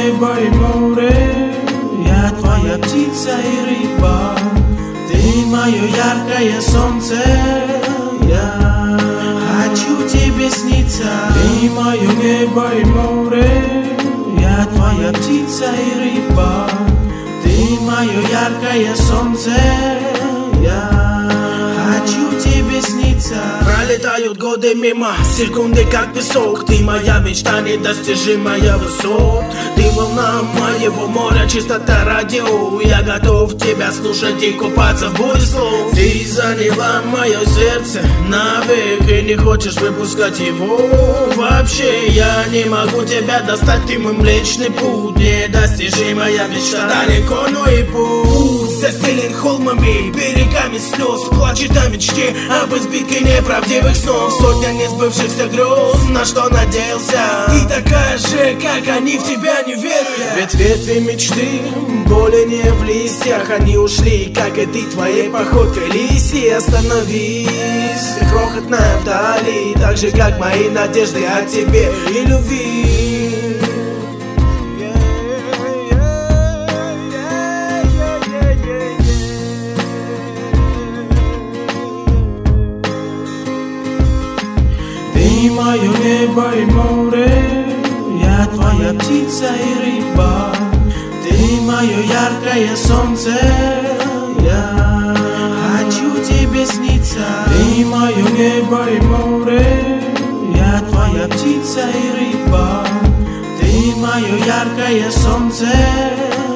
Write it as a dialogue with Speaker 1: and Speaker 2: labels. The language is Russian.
Speaker 1: небо и море, я твоя птица и рыба. Ты мое яркое солнце, я хочу тебе сниться. Ты мое небо и море, я твоя птица и рыба. Ты мое яркое солнце, я хочу тебе сниться.
Speaker 2: Пролетают годы мимо, секунды как песок. Ты моя мечта, недостижимая высот. Ты волна моего моря, чистота радио. Я готов тебя слушать и купаться в буре слов. Ты заняла мое сердце навек и не хочешь выпускать его. Вообще я не могу тебя достать, ты мой млечный путь. Недостижимая мечта, далеко, но и путь застелен холмами, берегами слез. Плачет о мечте, об избитке неправдивых снов. Сотня несбывшихся грез, на что надеялся. Ты такая же, как они, в тебя не верю я. Ведь ветви мечты более не в листьях. Они ушли, как и ты, твоей походкой листья. Остановись, крохотная вдали, так же, как мои надежды о тебе и любви.
Speaker 1: Ты мое небо и море, я твоя птица и рыба. Ты мое яркое солнце, я хочу тебе сниться. Ты мое небо и море, я твоя птица и рыба. Ты мое яркое солнце,